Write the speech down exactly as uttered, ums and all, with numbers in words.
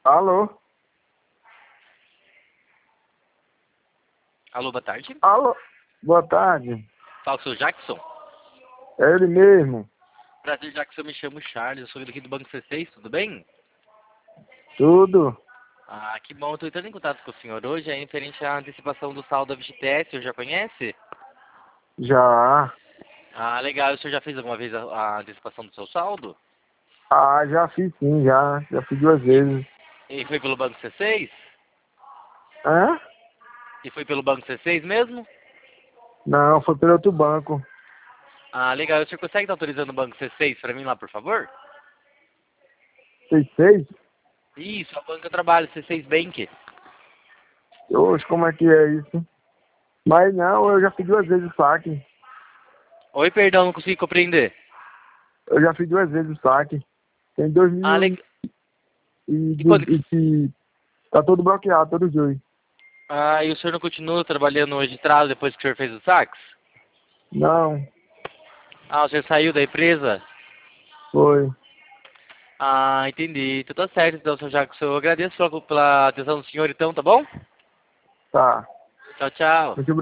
Alô? Alô, boa tarde. Alô? Boa tarde. Fala com o seu Jackson. É ele mesmo. Prazer, Jackson, eu me chamo Charles, eu sou aqui do Banco C seis, tudo bem? Tudo? Ah, que bom, eu tô entrando em contato com o senhor hoje, é referente à antecipação do saldo da Vigitec, o senhor já conhece? Já. Ah, legal, o senhor já fez alguma vez a, a antecipação do seu saldo? Ah, já fiz sim, já. Já fiz duas E, vezes. e foi pelo Banco C seis? Hã? E foi pelo Banco C seis mesmo? Não, foi pelo outro banco. Ah, legal, o senhor consegue estar autorizando o Banco C seis para mim lá, por favor? Seis, seis? Isso, é o banco que eu trabalho, C seis Bank. Oxe, como é que é isso? Mas não, eu já fiz duas vezes o saque. Oi, perdão, não consegui compreender. Eu já fiz duas vezes o saque. Tem dois Ah, mil legal. e, e, E quando que... e, e tá todo bloqueado, todos os dois. Ah, e o senhor não continua trabalhando hoje de trás depois que o senhor fez o sax? Não, Ah, o senhor saiu da empresa? foi. Ah, entendi. Então tá certo, então, senhor Jackson. Eu agradeço pela, pela atenção do senhor, então, tá bom? Tá. Tchau, tchau. Muito